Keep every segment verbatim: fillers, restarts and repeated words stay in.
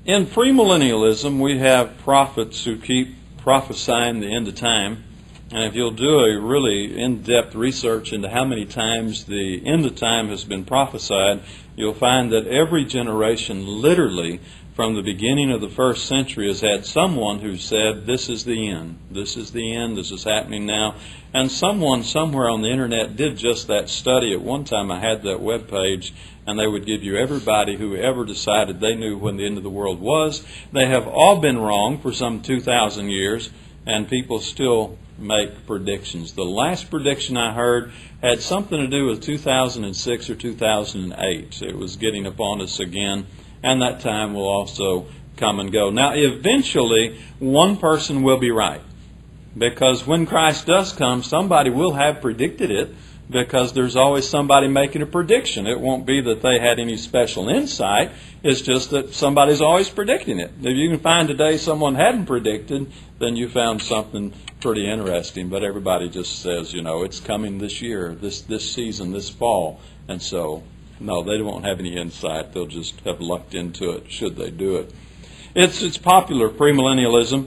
In premillennialism, we have prophets who keep prophesying the end of time. And if you'll do a really in-depth research into how many times the end of time has been prophesied, you'll find that every generation, literally from the beginning of the first century, has had someone who said, this is the end, this is the end, this is happening now. And someone somewhere on the internet did just that study. At one time I had that web page, and they would give you everybody who ever decided they knew when the end of the world was. They have all been wrong for some two thousand years, and people still make predictions. The last prediction I heard had something to do with two thousand six or two thousand eight. It was getting upon us again, and that time will also come and go. Now, eventually, one person will be right, because when Christ does come, somebody will have predicted it, because there's always somebody making a prediction. It won't be that they had any special insight. It's just that somebody's always predicting it. If you can find today someone hadn't predicted, then you found something pretty interesting. But everybody just says, you know, it's coming this year, this this season, this fall. And so, no, they won't have any insight. They'll just have lucked into it, should they do it. It's, it's popular, premillennialism,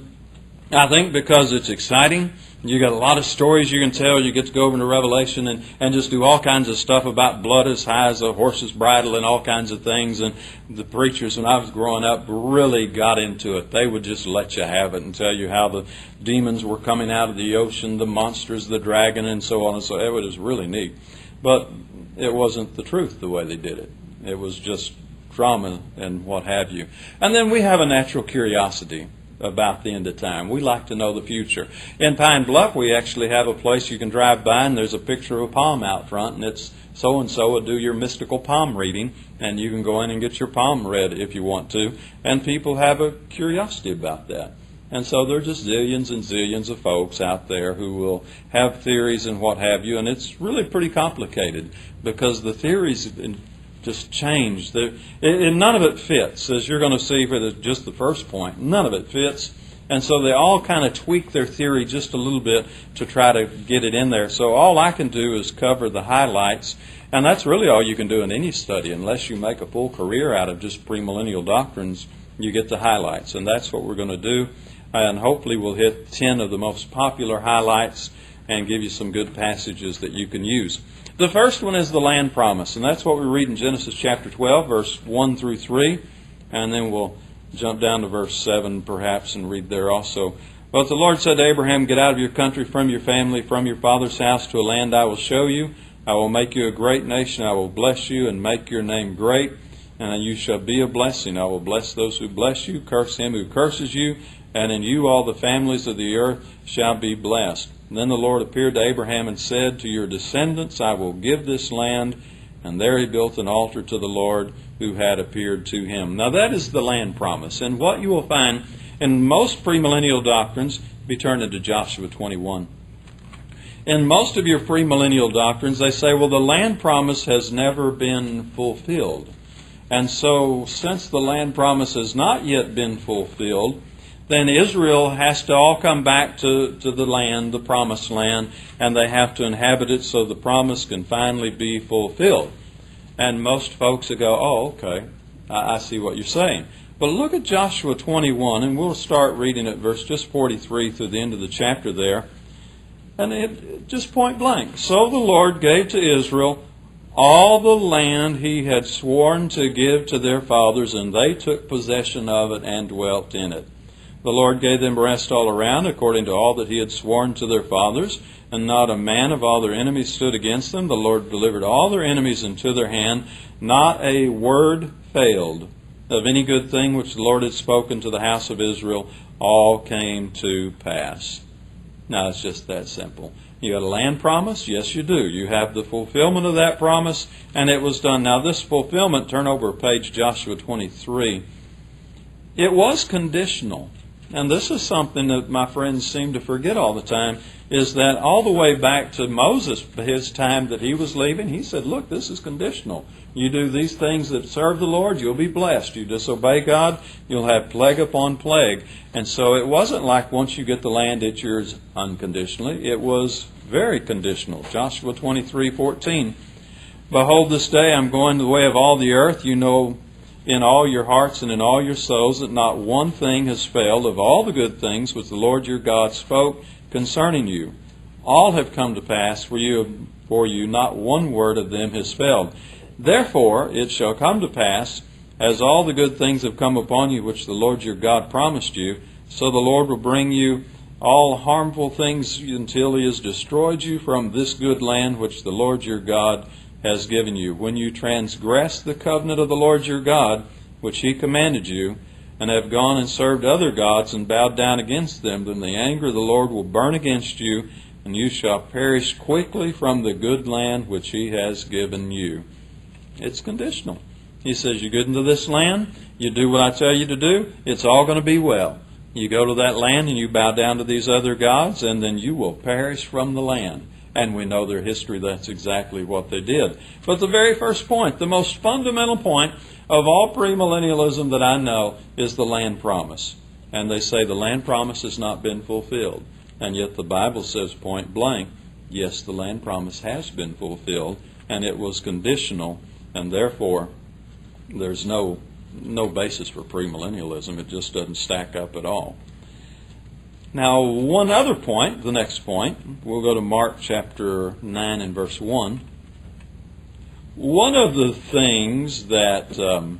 I think, because it's exciting. You got a lot of stories you can tell. You get to go over into Revelation and, and just do all kinds of stuff about blood as high as a horse's bridle and all kinds of things. And the preachers, when I was growing up, really got into it. They would just let you have it and tell you how the demons were coming out of the ocean, the monsters, the dragon, and so on and so on. It was really neat. But it wasn't the truth the way they did it. It was just drama and what have you. And then we have a natural curiosity about the end of time. We like to know the future. In Pine Bluff, we actually have a place you can drive by, and there's a picture of a palm out front, and it's so-and-so will do your mystical palm reading, and you can go in and get your palm read if you want to. And people have a curiosity about that. And so there are just zillions and zillions of folks out there who will have theories and what have you, and it's really pretty complicated, because the theories just change. The, it, and none of it fits, as you're going to see for the, just the first point. None of it fits. And so they all kind of tweak their theory just a little bit to try to get it in there. So all I can do is cover the highlights. And that's really all you can do in any study. Unless you make a full career out of just premillennial doctrines, you get the highlights. And that's what we're going to do. And hopefully we'll hit ten of the most popular highlights and give you some good passages that you can use. The first one is the land promise, and that's what we read in Genesis chapter twelve, verse one through three, and then we'll jump down to verse seven perhaps and read there also. But the Lord said to Abraham, get out of your country, from your family, from your father's house, to a land I will show you. I will make you a great nation. I will bless you and make your name great, and you shall be a blessing. I will bless those who bless you, curse him who curses you, and in you all the families of the earth shall be blessed. And then the Lord appeared to Abraham and said, to your descendants I will give this land. And there he built an altar to the Lord who had appeared to him. Now that is the land promise. And what you will find in most premillennial doctrines, be turned into Joshua twenty-one. In most of your premillennial doctrines, they say, well, the land promise has never been fulfilled. And so since the land promise has not yet been fulfilled, then Israel has to all come back to, to the land, the promised land, and they have to inhabit it so the promise can finally be fulfilled. And most folks will go, oh, okay, I, I see what you're saying. But look at Joshua twenty-one, and we'll start reading at verse just forty-three through the end of the chapter there. And it just point blank. So the Lord gave to Israel all the land he had sworn to give to their fathers, and they took possession of it and dwelt in it. The Lord gave them rest all around, according to all that he had sworn to their fathers, and not a man of all their enemies stood against them. The Lord delivered all their enemies into their hand. Not a word failed of any good thing which the Lord had spoken to the house of Israel. All came to pass. Now, it's just that simple. You got a land promise? Yes, you do. You have the fulfillment of that promise, and it was done. Now, this fulfillment, turn over a page, Joshua twenty-three. It was conditional. And this is something that my friends seem to forget all the time, is that all the way back to Moses, his time that he was leaving, he said, look, this is conditional. You do these things that serve the Lord, you'll be blessed. You disobey God, you'll have plague upon plague. And so it wasn't like once you get the land, it's yours unconditionally. It was very conditional. Joshua twenty-three fourteen. Behold, this day I'm going the way of all the earth. You know in all your hearts and in all your souls, that not one thing has failed of all the good things which the Lord your God spoke concerning you. All have come to pass for you, for you, not one word of them has failed. Therefore it shall come to pass, as all the good things have come upon you which the Lord your God promised you, so the Lord will bring you all harmful things until He has destroyed you from this good land which the Lord your God has given you. When you transgress the covenant of the Lord your God, which He commanded you, and have gone and served other gods and bowed down against them, then the anger of the Lord will burn against you, and you shall perish quickly from the good land which He has given you. It's conditional. He says, you get into this land, you do what I tell you to do, it's all going to be well. You go to that land and you bow down to these other gods, and then you will perish from the land. And we know their history, that's exactly what they did. But the very first point, the most fundamental point of all premillennialism that I know, is the land promise. And they say the land promise has not been fulfilled. And yet the Bible says point blank, yes, the land promise has been fulfilled, and it was conditional, and therefore there's no no basis for premillennialism. It just doesn't stack up at all. Now, one other point, the next point, we'll go to Mark chapter nine and verse one. One of the things that um,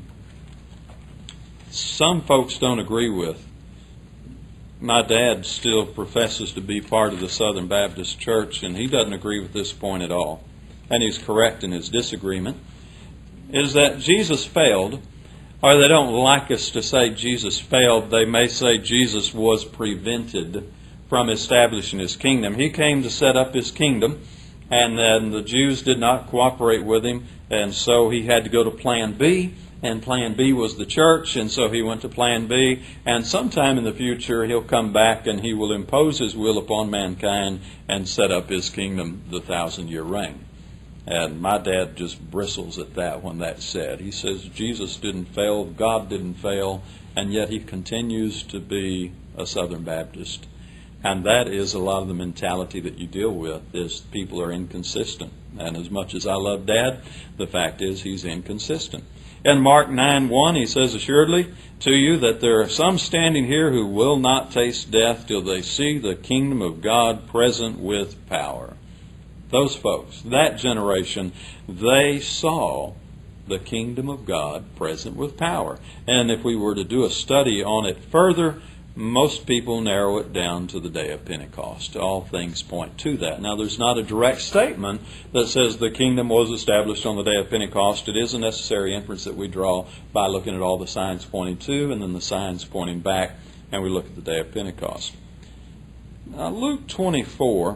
some folks don't agree with, my dad still professes to be part of the Southern Baptist Church, and he doesn't agree with this point at all, and he's correct in his disagreement, is that Jesus failed, or they don't like us to say Jesus failed. They may say Jesus was prevented from establishing His kingdom. He came to set up His kingdom, and then the Jews did not cooperate with Him, and so He had to go to Plan B, and Plan B was the church, and so He went to Plan B, and sometime in the future He'll come back and He will impose His will upon mankind and set up His kingdom, the thousand-year reign. And my dad just bristles at that when that's said. He says Jesus didn't fail, God didn't fail, and yet He continues to be a Southern Baptist. And that is a lot of the mentality that you deal with, is people are inconsistent. And as much as I love Dad, the fact is he's inconsistent. In Mark nine one, he says, assuredly to you that there are some standing here who will not taste death till they see the kingdom of God present with power. Those folks, that generation, they saw the kingdom of God present with power. And if we were to do a study on it further, most people narrow it down to the day of Pentecost. All things point to that. Now, there's not a direct statement that says the kingdom was established on the day of Pentecost. It is a necessary inference that we draw by looking at all the signs pointing to and then the signs pointing back, and we look at the day of Pentecost. Now, Luke twenty-four,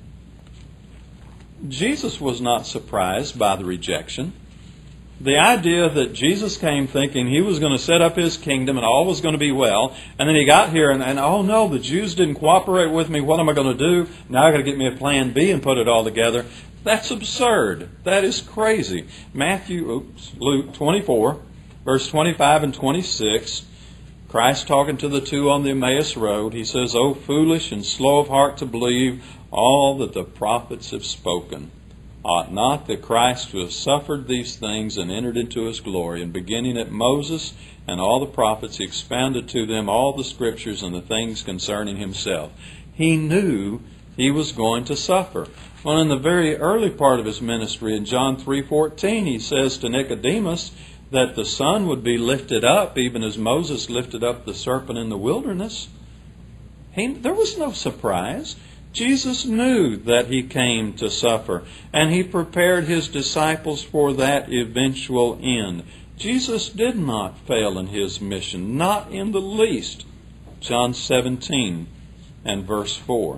Jesus was not surprised by the rejection. The idea that Jesus came thinking He was going to set up His kingdom and all was going to be well, and then He got here and, and oh no, the Jews didn't cooperate with me, what am I going to do? Now I've got to get me a plan B and put it all together. That's absurd. That is crazy. Matthew, oops, Luke twenty-four, verse twenty-five and twenty-six, Christ talking to the two on the Emmaus Road, He says, O foolish and slow of heart to believe all that the prophets have spoken. Ought not the Christ to have suffered these things and entered into His glory? And beginning at Moses and all the prophets, He expounded to them all the Scriptures and the things concerning Himself. He knew He was going to suffer. Well, in the very early part of His ministry, in John three fourteen, He says to Nicodemus that the Son would be lifted up, even as Moses lifted up the serpent in the wilderness. He, there was no surprise. Jesus knew that He came to suffer, and He prepared His disciples for that eventual end. Jesus did not fail in His mission, not in the least. John seventeen and verse four.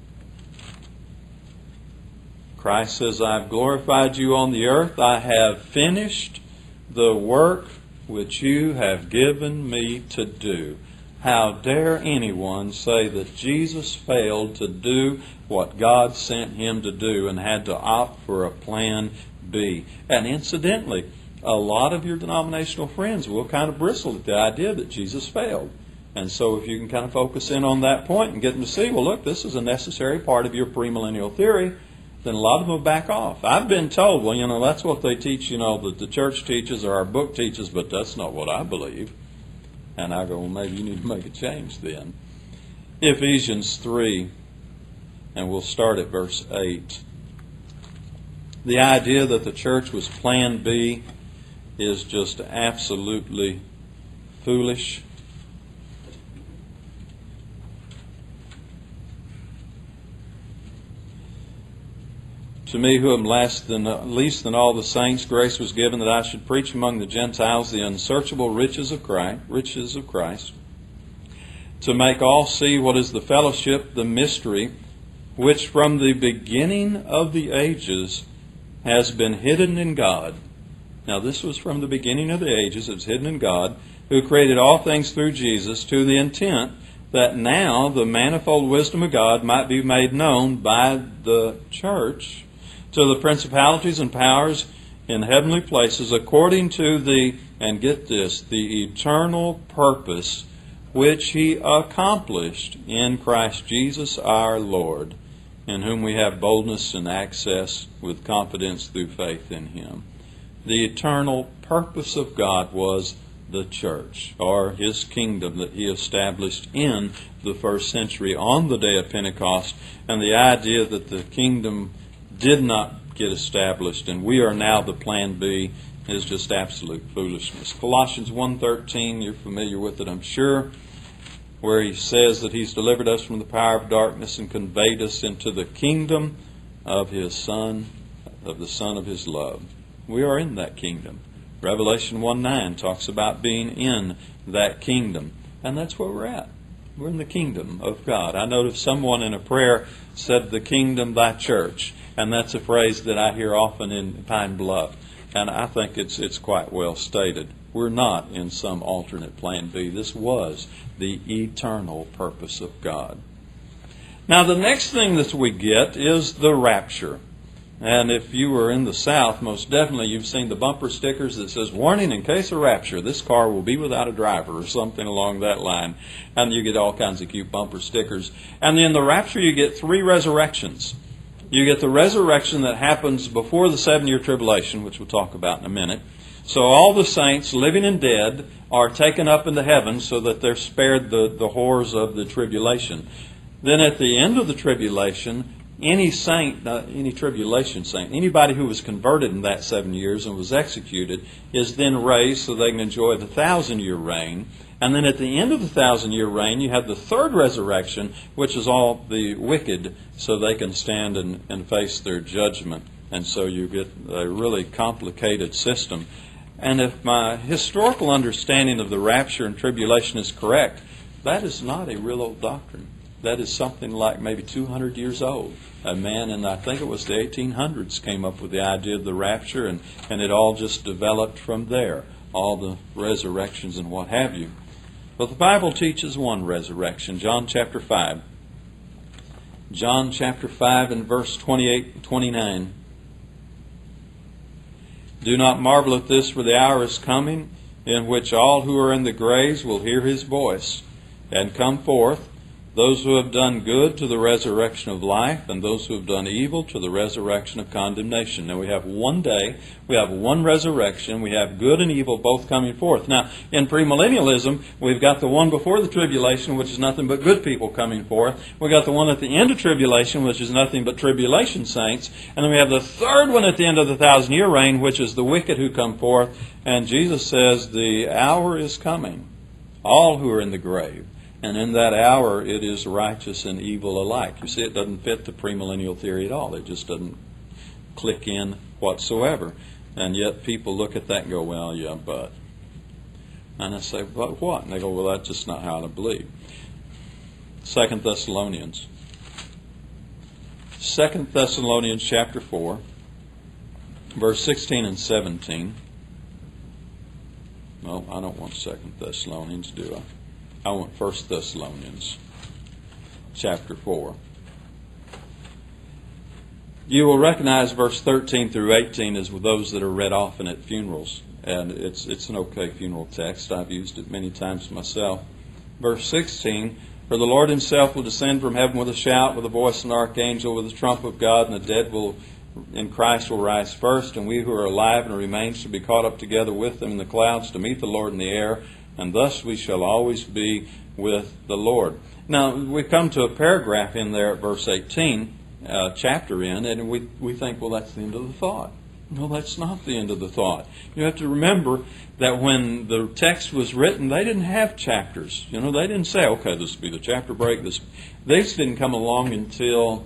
Christ says, I have glorified you on the earth. I have finished the work which you have given me to do. How dare anyone say that Jesus failed to do what God sent Him to do and had to opt for a plan B? And incidentally, a lot of your denominational friends will kind of bristle at the idea that Jesus failed. And so if you can kind of focus in on that point and get them to see, well, look, this is a necessary part of your premillennial theory, then a lot of them will back off. I've been told, well, you know, that's what they teach, you know, that the church teaches or our book teaches, but that's not what I believe. And I go, well, maybe you need to make a change then. Ephesians three, and we'll start at verse eight. The idea that the church was Plan B is just absolutely foolish. To me, who am less than, uh, least than all the saints, grace was given that I should preach among the Gentiles the unsearchable riches of Christ, riches of Christ, to make all see what is the fellowship, the mystery, which from the beginning of the ages has been hidden in God. Now, this was from the beginning of the ages. It was hidden in God, who created all things through Jesus, to the intent that now the manifold wisdom of God might be made known by the church to the principalities and powers in heavenly places, according to the, and get this, the eternal purpose which He accomplished in Christ Jesus our Lord, in whom we have boldness and access with confidence through faith in Him. The eternal purpose of God was the church, or His kingdom that He established in the first century on the day of Pentecost, and the idea that the kingdom did not get established and we are now the Plan B is just absolute foolishness. Colossians one thirteen, you're familiar with it, I'm sure, where he says that He's delivered us from the power of darkness and conveyed us into the kingdom of His Son, of the Son of His love. We are in that kingdom. Revelation one nine talks about being in that kingdom. And that's where we're at. We're in the kingdom of God. I noticed someone in a prayer said, the kingdom, thy church. And that's a phrase that I hear often in Pine Bluff. And I think it's it's quite well stated. We're not in some alternate Plan B. This was the eternal purpose of God. Now, the next thing that we get is the rapture. And if you were in the South, most definitely you've seen the bumper stickers that says, warning, in case of rapture, this car will be without a driver, or something along that line. And you get all kinds of cute bumper stickers. And in the rapture, you get three resurrections. You get the resurrection that happens before the seven-year tribulation, which we'll talk about in a minute. So all the saints, living and dead, are taken up into heaven so that they're spared the, the horrors of the tribulation. Then at the end of the tribulation, any saint, uh, any tribulation saint, anybody who was converted in that seven years and was executed is then raised so they can enjoy the thousand-year reign. And then at the end of the thousand-year reign, you have the third resurrection, which is all the wicked, so they can stand and, and face their judgment. And so you get a really complicated system. And if my historical understanding of the rapture and tribulation is correct, that is not a real old doctrine. That is something like maybe two hundred years old. A man in, I think it was the eighteen hundreds, came up with the idea of the rapture, and, and it all just developed from there, all the resurrections and what have you. But the Bible teaches one resurrection, John chapter five. John chapter five and verse twenty-eight and twenty-nine. Do not marvel at this, for the hour is coming, in which all who are in the graves will hear His voice, and come forth, those who have done good to the resurrection of life, and those who have done evil to the resurrection of condemnation. Now we have one day, we have one resurrection, we have good and evil both coming forth. Now, in premillennialism, we've got the one before the tribulation, which is nothing but good people coming forth. We've got the one at the end of tribulation, which is nothing but tribulation saints. And then we have the third one at the end of the thousand-year reign, which is the wicked who come forth. And Jesus says, the hour is coming, all who are in the grave. And in that hour, it is righteous and evil alike. You see, it doesn't fit the premillennial theory at all. It just doesn't click in whatsoever. And yet people look at that and go, well, yeah, but. And I say, but what? And they go, well, that's just not how I believe. Second Thessalonians. Second Thessalonians chapter four, verse sixteen and seventeen. No, I don't want Second Thessalonians, do I? I want First Thessalonians chapter four. You will recognize verse thirteen through eighteen as those that are read often at funerals. And it's it's an okay funeral text. I've used it many times myself. Verse sixteen, For the Lord himself will descend from heaven with a shout, with the voice of an archangel, with the trump of God, and the dead will in Christ will rise first, and we who are alive and remain shall be caught up together with them in the clouds to meet the Lord in the air, and thus we shall always be with the Lord. Now, we come to a paragraph in there at verse eighteen, uh, chapter in, and we, we think, well, that's the end of the thought. No, that's not the end of the thought. You have to remember that when the text was written, they didn't have chapters. You know, they didn't say, okay, this will be the chapter break. This, these didn't come along until,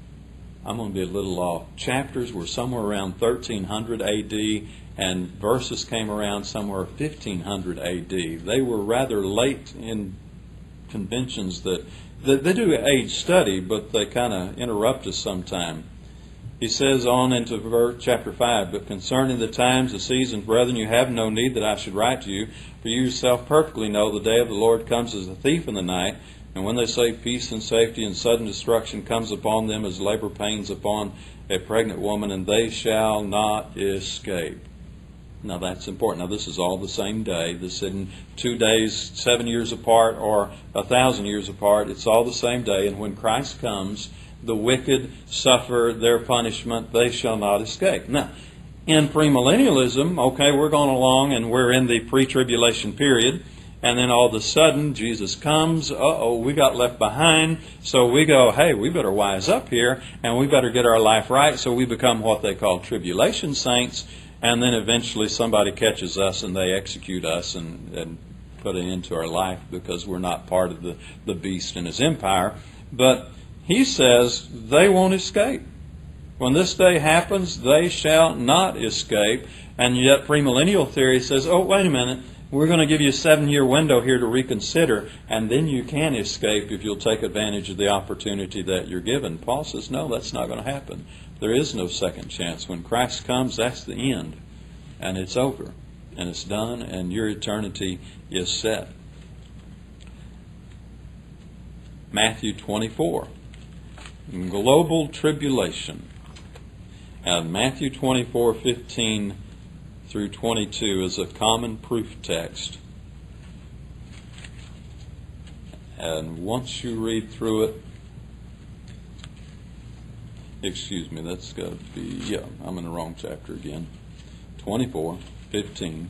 I'm going to be a little off. Chapters were somewhere around thirteen hundred A D, and verses came around somewhere fifteen hundred A D. They were rather late in conventions that, that they do age study, but they kind of interrupt us sometime. He says on into verse, chapter five, but concerning the times, the seasons, brethren, you have no need that I should write to you, for you yourself perfectly know the day of the Lord comes as a thief in the night. And when they say peace and safety and sudden destruction comes upon them as labor pains upon a pregnant woman, and they shall not escape. Now that's important. Now this is all the same day. This isn't two days, seven years apart, or a thousand years apart. It's all the same day. And when Christ comes, the wicked suffer their punishment. They shall not escape. Now, in premillennialism, okay, we're going along and we're in the pre-tribulation period. And then all of a sudden, Jesus comes, uh-oh, we got left behind. So we go, hey, we better wise up here, and we better get our life right. So we become what they call tribulation saints. And then eventually somebody catches us and they execute us and, and put an end to our life because we're not part of the, the beast and his empire. But he says they won't escape. When this day happens, they shall not escape. And yet premillennial theory says, oh, wait a minute. We're going to give you a seven-year window here to reconsider, and then you can escape if you'll take advantage of the opportunity that you're given. Paul says, no, that's not going to happen. There is no second chance. When Christ comes, that's the end, and it's over, and it's done, and your eternity is set. Matthew twenty-four, global tribulation. And Matthew twenty-four, fifteen through twenty-two is a common proof text. And once you read through it, excuse me, that's got to be, yeah, I'm in the wrong chapter again. twenty-four, fifteen.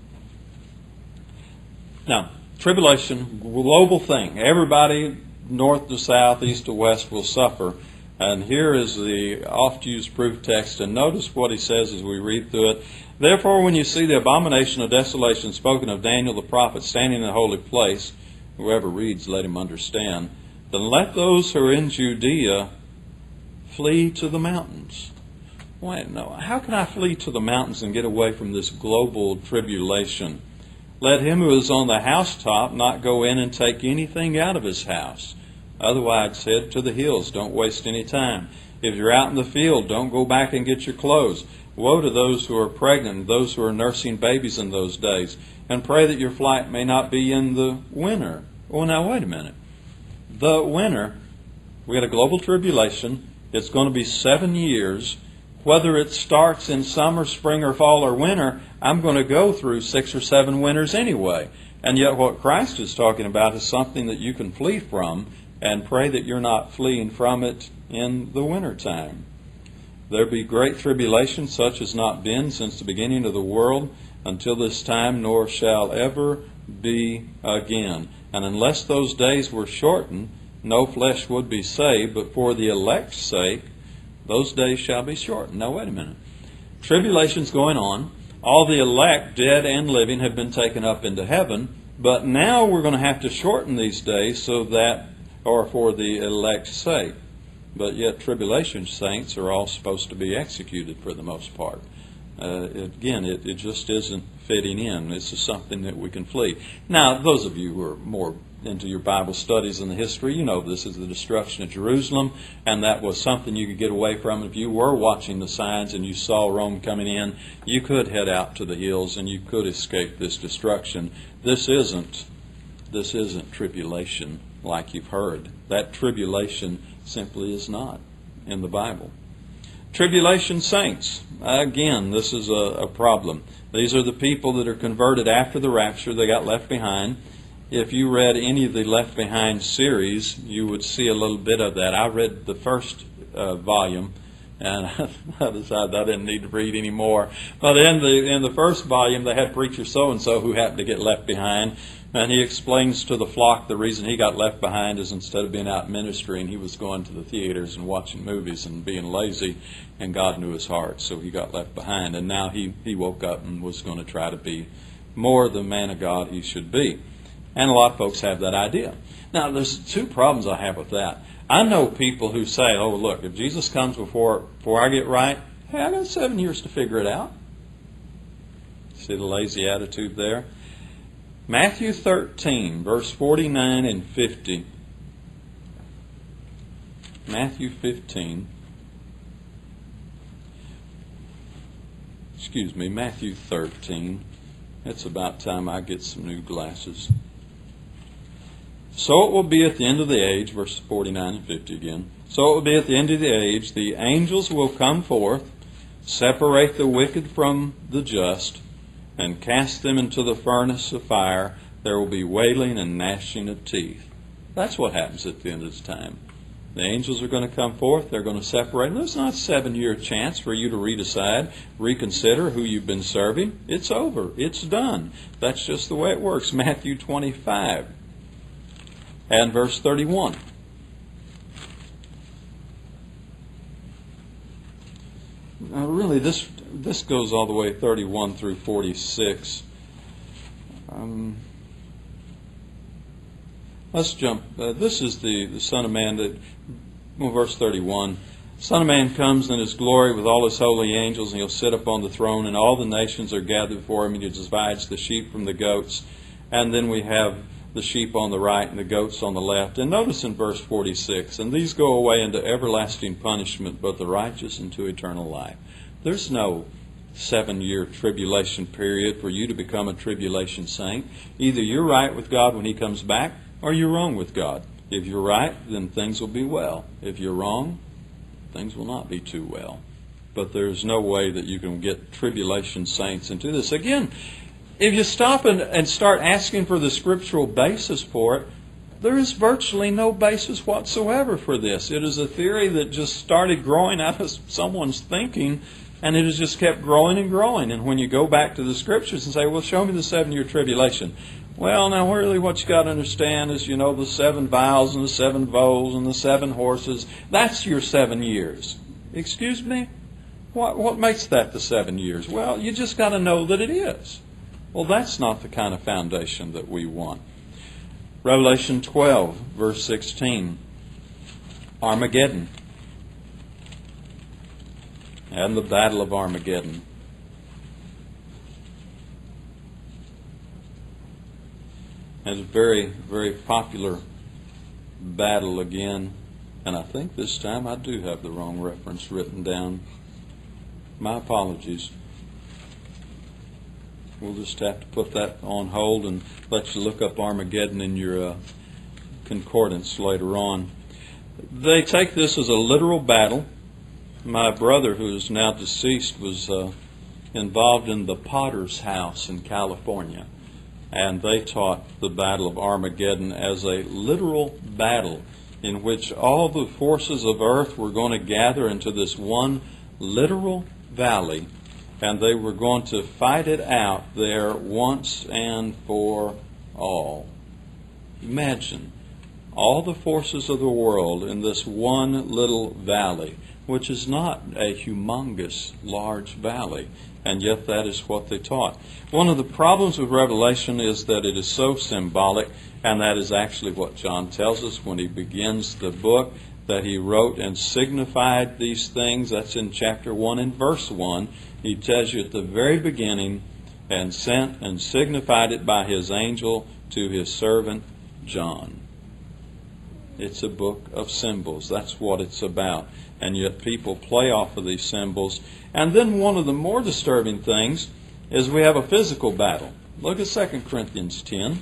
Now, tribulation, global thing. Everybody, north to south, east to west, will suffer. And here is the oft-used proof text. And notice what he says as we read through it. Therefore, when you see the abomination of desolation spoken of Daniel the prophet standing in the holy place, whoever reads, let him understand, then let those who are in Judea flee to the mountains. Wait, no. How can I flee to the mountains and get away from this global tribulation? Let him who is on the housetop not go in and take anything out of his house. Otherwise, head to the hills. Don't waste any time. If you're out in the field, don't go back and get your clothes. Woe to those who are pregnant, those who are nursing babies in those days. And pray that your flight may not be in the winter. Oh, now wait a minute. The winter, we got a global tribulation. It's going to be seven years. Whether it starts in summer, spring, or fall, or winter, I'm going to go through six or seven winters anyway. And yet what Christ is talking about is something that you can flee from, and pray that you're not fleeing from it in the wintertime. There be great tribulation, such as not been since the beginning of the world until this time, nor shall ever be again. And unless those days were shortened, no flesh would be saved, but for the elect's sake, those days shall be shortened. Now, wait a minute. Tribulation's going on. All the elect, dead and living, have been taken up into heaven, but now we're going to have to shorten these days so that, or for the elect's sake. But yet tribulation saints are all supposed to be executed for the most part. Uh, again, it, it just isn't fitting in. This is something that we can flee. Now, those of you who are more into your Bible studies and the history, you know this is the destruction of Jerusalem, and that was something you could get away from. If you were watching the signs and you saw Rome coming in, you could head out to the hills and you could escape this destruction. This isn't, this isn't tribulation like you've heard. That tribulation simply is not in the Bible. Tribulation saints. Again, this is a, a problem. These are the people that are converted after the rapture. They got left behind. if you read any of the Left Behind series, you would see a little bit of that. I read the first uh, volume, and I decided I didn't need to read any more. But in the in the first volume, they had preacher so-and-so who happened to get left behind, and he explains to the flock the reason he got left behind is instead of being out ministering, he was going to the theaters and watching movies and being lazy, and God knew his heart, so he got left behind. And now he, he woke up and was going to try to be more the man of God he should be. And a lot of folks have that idea. Now, there's two problems I have with that. I know people who say, oh, look, if Jesus comes before, before I get right, hey, I got seven years to figure it out. See the lazy attitude there? Matthew thirteen, verse forty-nine and fifty. Matthew fifteen. Excuse me, Matthew thirteen. It's about time I get some new glasses. So it will be at the end of the age, verses forty-nine and fifty again. So it will be at the end of the age, the angels will come forth, separate the wicked from the just, and cast them into the furnace of fire. There will be wailing and gnashing of teeth. That's what happens at the end of the time. The angels are going to come forth. They're going to separate. There's not a seven-year chance for you to redecide, reconsider who you've been serving. It's over. It's done. That's just the way it works. Matthew twenty-five and verse thirty-one. Now, really, this this goes all the way thirty-one through forty-six. Um, let's jump. Uh, this is the, the Son of Man that, well, verse thirty-one. Son of Man comes in his glory with all his holy angels, and he'll sit upon the throne, and all the nations are gathered before him, and he divides the sheep from the goats. And then we have the sheep on the right and the goats on the left. And notice in verse forty-six, and these go away into everlasting punishment, but the righteous into eternal life. There's no seven-year tribulation period for you to become a tribulation saint. Either you're right with God when he comes back, or you're wrong with God. If you're right, then things will be well. If you're wrong, things will not be too well. But there's no way that you can get tribulation saints into this. Again, if you stop and, and start asking for the scriptural basis for it, there is virtually no basis whatsoever for this. It is a theory that just started growing out of someone's thinking, and it has just kept growing and growing. And when you go back to the scriptures and say, well, show me the seven-year tribulation. Well, now really what you got to understand is, you know, the seven vials and the seven bowls and the seven horses. That's your seven years. Excuse me? What, what makes that the seven years? Well, you just got to know that it is. Well, that's not the kind of foundation that we want. Revelation twelve, verse sixteen. Armageddon. And the Battle of Armageddon. It's a very, very popular battle again. And I think this time I do have the wrong reference written down. My apologies. We'll just have to put that on hold and let you look up Armageddon in your uh, concordance later on. They take this as a literal battle. My brother, who is now deceased, was uh, involved in the Potter's House in California. And they taught the Battle of Armageddon as a literal battle in which all the forces of earth were going to gather into this one literal valley, and they were going to fight it out there once and for all. Imagine all the forces of the world in this one little valley, which is not a humongous, large valley, and yet that is what they taught. One of the problems with Revelation is that it is so symbolic, and that is actually what John tells us when he begins the book, that he wrote and signified these things. That's in chapter one and verse one. He tells you at the very beginning, and sent and signified it by his angel to his servant John. It's a book of symbols. That's what it's about. And yet people play off of these symbols. And then one of the more disturbing things is we have a physical battle. Look at Second Corinthians ten.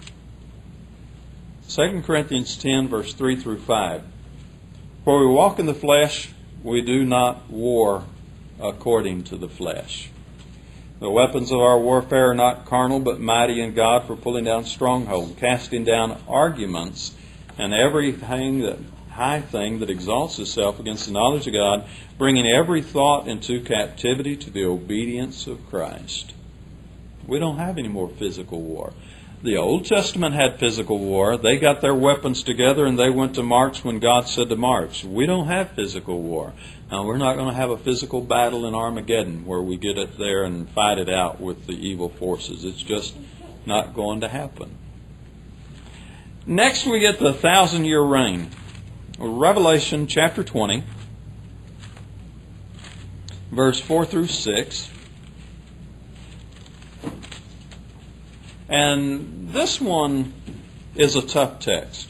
Second Corinthians ten, verse three through five. For we walk in the flesh, we do not war according to the flesh. The weapons of our warfare are not carnal, but mighty in God for pulling down strongholds, casting down arguments, and everything that high thing that exalts itself against the knowledge of God, bringing every thought into captivity to the obedience of Christ. We don't have any more physical war. The Old Testament had physical war. They got their weapons together and they went to march when God said to march. We don't have physical war. Now, we're not going to have a physical battle in Armageddon where we get it there and fight it out with the evil forces. It's just not going to happen. Next, we get the thousand-year reign. Revelation chapter twenty, verse four through six. And this one is a tough text.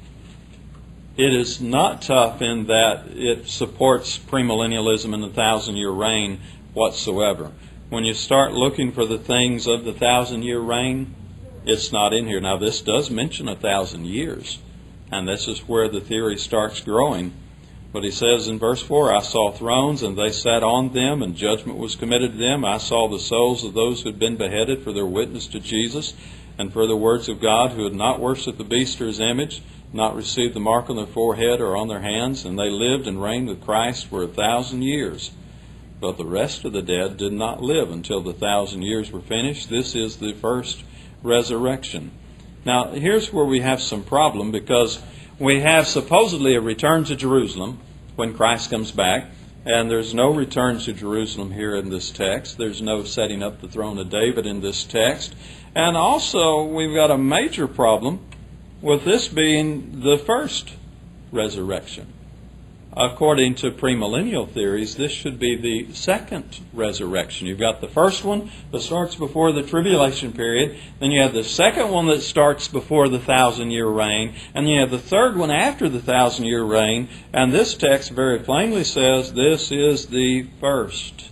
It is not tough in that it supports premillennialism and the thousand-year reign whatsoever. When you start looking for the things of the thousand-year reign, it's not in here. Now, this does mention a thousand years, and this is where the theory starts growing. But he says in verse four, I saw thrones, and they sat on them, and judgment was committed to them. I saw the souls of those who had been beheaded for their witness to Jesus, and for the words of God, who had not worshipped the beast or his image, not received the mark on their forehead or on their hands, and they lived and reigned with Christ for a thousand years. But the rest of the dead did not live until the thousand years were finished. This is the first resurrection. Now, here's where we have some problem, because we have supposedly a return to Jerusalem when Christ comes back, and there's no return to Jerusalem here in this text. There's no setting up the throne of David in this text. And also, we've got a major problem with this being the first resurrection. According to premillennial theories, this should be the second resurrection. You've got the first one that starts before the tribulation period, then you have the second one that starts before the thousand-year reign, and then you have the third one after the thousand-year reign, and this text very plainly says this is the first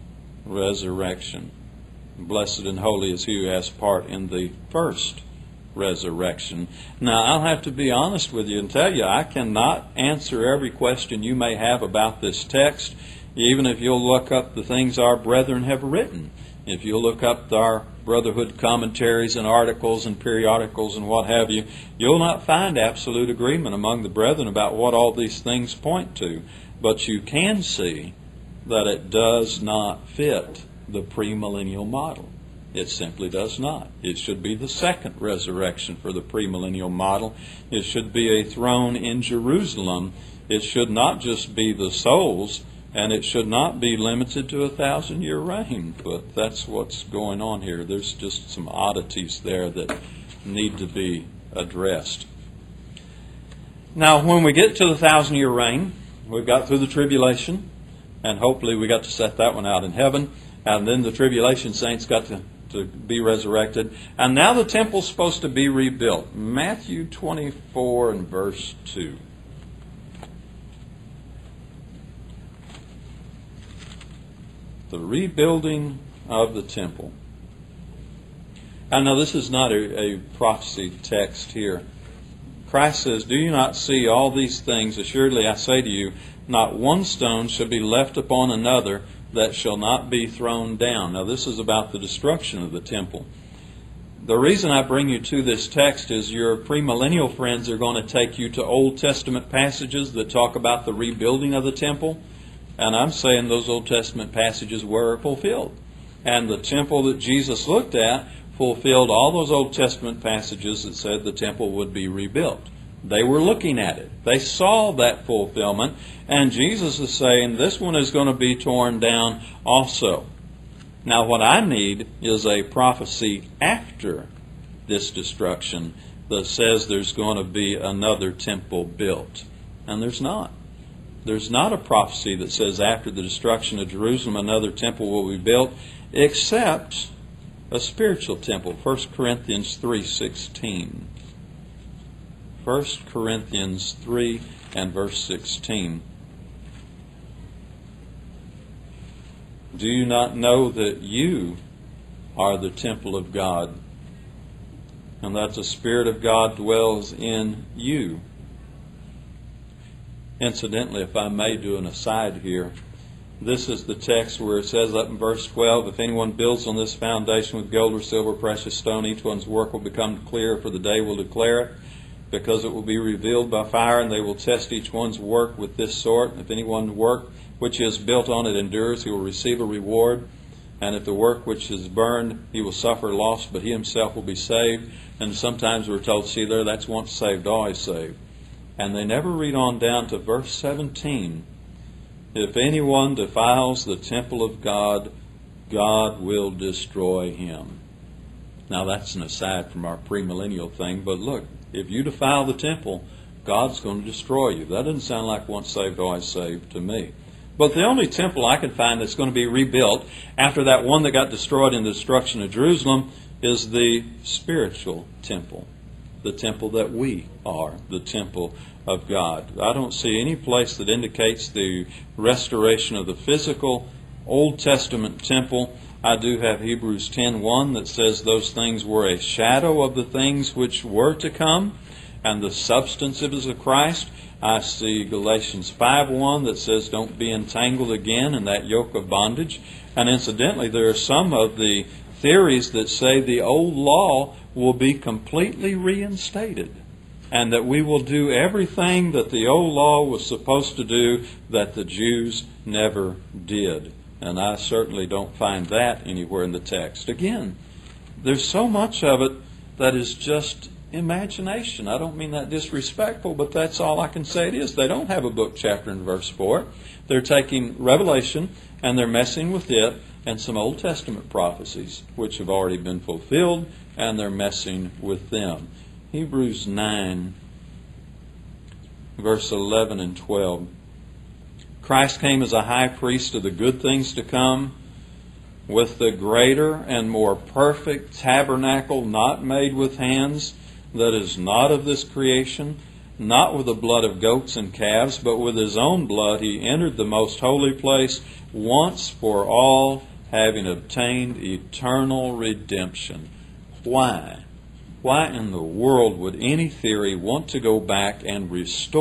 resurrection. Blessed and holy is he who has part in the first resurrection. Now, I'll have to be honest with you and tell you, I cannot answer every question you may have about this text, even if you'll look up the things our brethren have written. If you'll look up our brotherhood commentaries and articles and periodicals and what have you, you'll not find absolute agreement among the brethren about what all these things point to. But you can see that it does not fit the premillennial model. It simply does not. It should be the second resurrection for the premillennial model. It should be a throne in Jerusalem. It should not just be the souls, and it should not be limited to a thousand-year reign. But that's what's going on here. There's just some oddities there that need to be addressed. Now, when we get to the thousand-year reign, we've got through the tribulation, and hopefully we got to set that one out in heaven, and then the tribulation saints got to to be resurrected. And now the temple's supposed to be rebuilt. Matthew twenty-four and verse two. The rebuilding of the temple. And now this is not a, a prophecy text here. Christ says, do you not see all these things? Assuredly I say to you, not one stone shall be left upon another that shall not be thrown down. Now this is about the destruction of the temple. The reason I bring you to this text is your premillennial friends are going to take you to Old Testament passages that talk about the rebuilding of the temple. And I'm saying those Old Testament passages were fulfilled. And the temple that Jesus looked at fulfilled all those Old Testament passages that said the temple would be rebuilt. They were looking at it. They saw that fulfillment. And Jesus is saying this one is going to be torn down also. Now what I need is a prophecy after this destruction that says there's going to be another temple built. And there's not. There's not a prophecy that says after the destruction of Jerusalem another temple will be built, except a spiritual temple. First Corinthians three sixteen. First Corinthians three and verse sixteen. Do you not know that you are the temple of God, and that the Spirit of God dwells in you? Incidentally, if I may do an aside here, This is the text where it says up in verse twelve, if anyone builds on this foundation with gold or silver, precious stone, each one's work will become clear, for the day will declare it, because it will be revealed by fire, and they will test each one's work with this sort. If anyone's work which is built on it endures, he will receive a reward. And if the work which is burned, he will suffer loss, but he himself will be saved. And sometimes we're told, see there, that's once saved, always saved. And they never read on down to verse seventeen. If anyone defiles the temple of God, God will destroy him. Now that's an aside from our premillennial thing, but look, if you defile the temple, God's going to destroy you. That doesn't sound like once saved, always saved to me. But the only temple I can find that's going to be rebuilt after that one that got destroyed in the destruction of Jerusalem is the spiritual temple, the temple that we are, the temple of God. I don't see any place that indicates the restoration of the physical Old Testament temple. I do have Hebrews ten one that says those things were a shadow of the things which were to come, and the substance is of Christ. I see Galatians five one that says don't be entangled again in that yoke of bondage. And incidentally, there are some of the theories that say the old law will be completely reinstated, and that we will do everything that the old law was supposed to do that the Jews never did. And I certainly don't find that anywhere in the text. Again, there's so much of it that is just imagination. I don't mean that disrespectful, but that's all I can say it is. They don't have a book, chapter, and verse for it. They're taking Revelation and they're messing with it and some Old Testament prophecies which have already been fulfilled, and they're messing with them. Hebrews nine, verse eleven and twelve. Christ came as a high priest of the good things to come, with the greater and more perfect tabernacle not made with hands, that is not of this creation, not with the blood of goats and calves, but with his own blood he entered the most holy place once for all, having obtained eternal redemption. Why? Why in the world would any theory want to go back and restore